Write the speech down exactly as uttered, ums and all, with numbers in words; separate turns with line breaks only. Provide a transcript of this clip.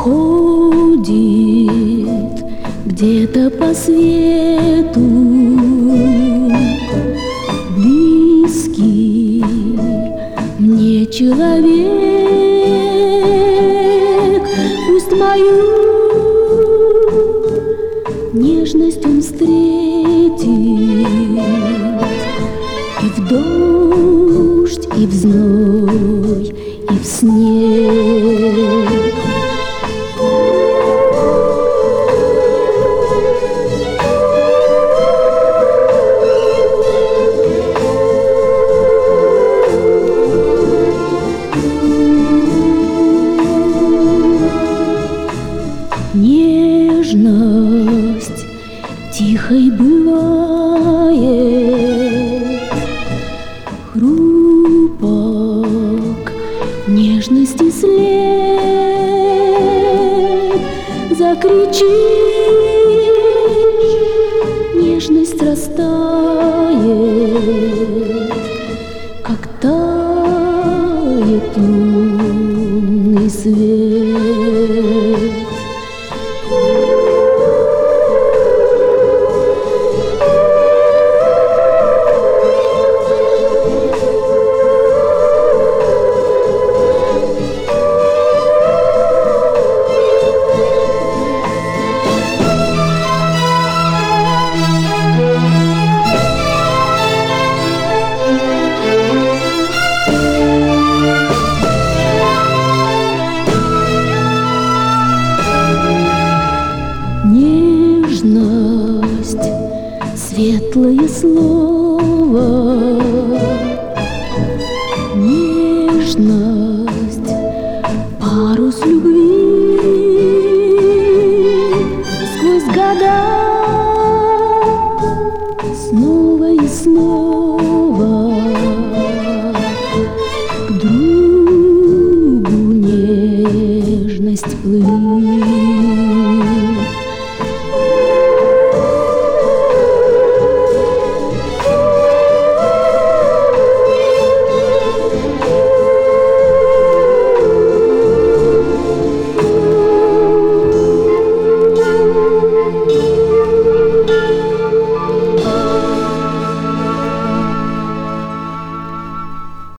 ходит где-то по свету близкий мне человек. Пусть мою нежность он встретит и в дождь, и в зной, и в снег. Нежность тихой бывает, хрупок нежности след. Закричишь, нежность растает, как тает лунный свет. Нежность, светлое слово, нежность, парус любви. Сквозь года снова и снова к другу нежность плыви.